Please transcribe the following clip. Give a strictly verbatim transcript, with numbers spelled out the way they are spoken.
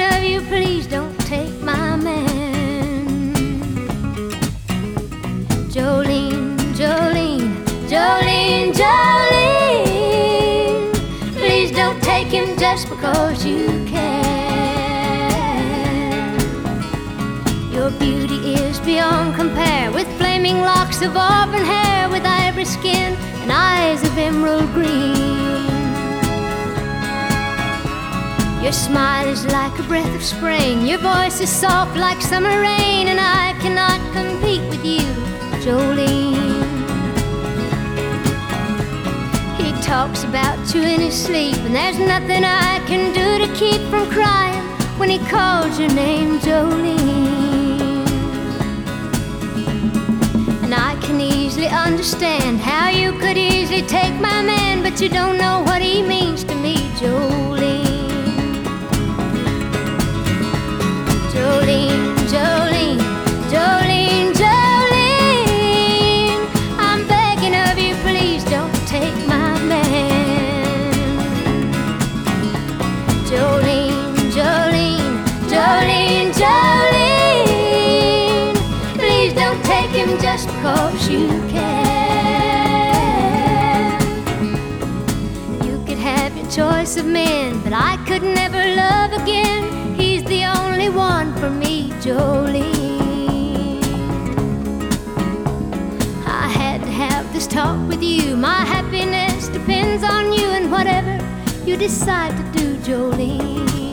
of you, please don't take my man. Jolene, Jolene, Jolene, Jolene, please don't take him just because you can. Your beauty is beyond compare, with flaming locks of auburn hair, with ivory skin and eyes of emerald green. Your smile is like a breath of spring, your voice is soft like summer rain, and I cannot compete with you, Jolene. He talks about you in his sleep, and there's nothing I can do to keep from crying when he calls your name, Jolene. And I can easily understand how you could easily take my man, but you don't know what he means to me, Jolene. Jolene, Jolene, Jolene, Jolene, I'm begging of you, please don't take my man. Jolene, Jolene, Jolene, Jolene, please don't take him just because you can. You could have your choice of men, but I could never love again. He's the only one for me, Jolene. I had to have this talk with you. My happiness depends on you, and whatever you decide to do, Jolene.